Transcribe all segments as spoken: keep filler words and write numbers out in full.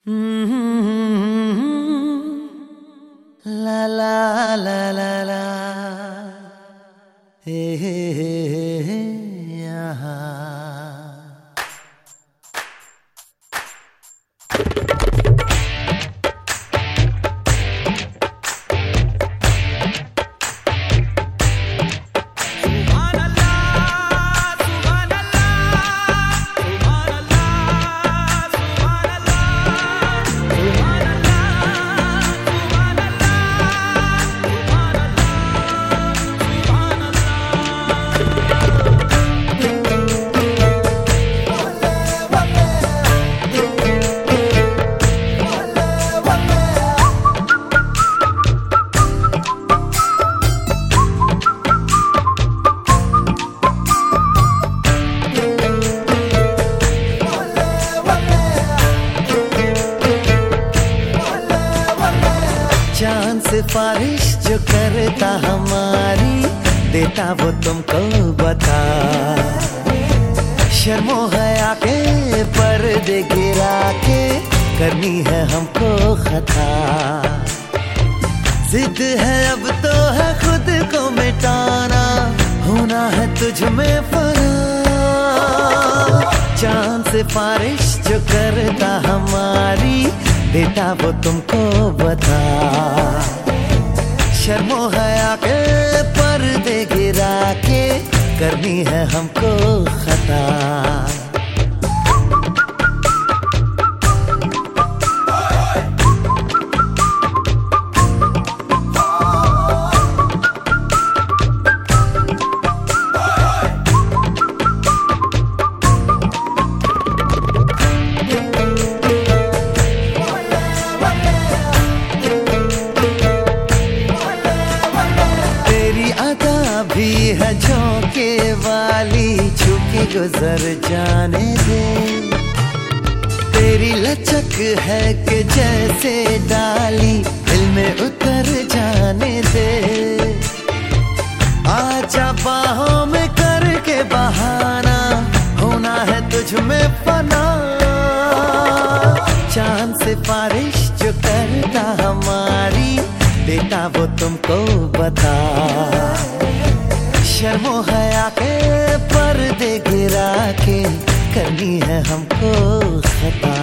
La la la la la, hey, hey, hey, hey, yeah. चांद सिफारिश जो करता हमारी, देता वो तुमको बता। शर्मो हया के पर्दे गिरा के करनी है हमको खता। जिद है अब तो है खुद को मिटाना, होना है तुझ में फना। चांद सिफारिश जो करता हमारी, देता वो तुमको बता। शर्मो हया के पर्दे गिरा के करनी है हमको खता। भी है झोंके वाली, झुकी गुजर जाने दे। तेरी लचक है कि जैसे डाली, दिल में उतर जाने दे। आजा बाहों में करके बहाना, होना है तुझ में फना। चांद सिफारिश जो करता हमारी, देता वो तुमको बता। शर्मो हया के पर्दे गिरा के करनी है हमको खता।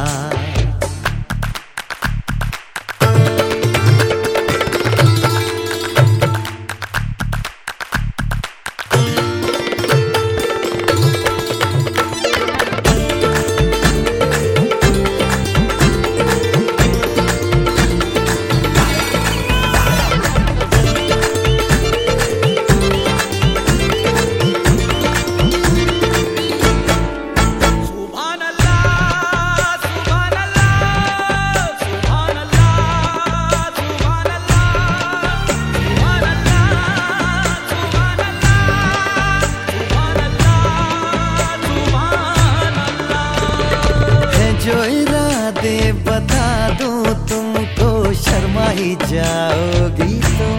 जो इरादे बता दूं तुमको, शर्मा ही जाओगी तुम।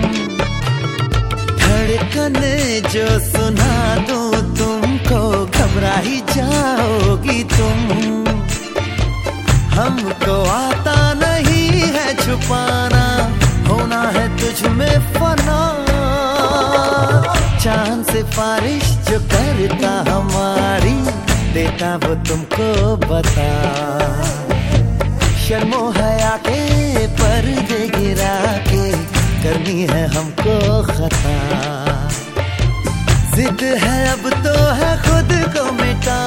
धड़कने जो सुना दूं तुमको, घबरा ही जाओगी तुम। हमको आता नहीं है छुपाना, होना है तुझ में फना। चांद सिफारिश जो करता हमारी, देता वो तुमको बता। शर्मो हया के पर्दे गिरा के करनी है हमको खता। जिद है अब तो है खुद को मिटा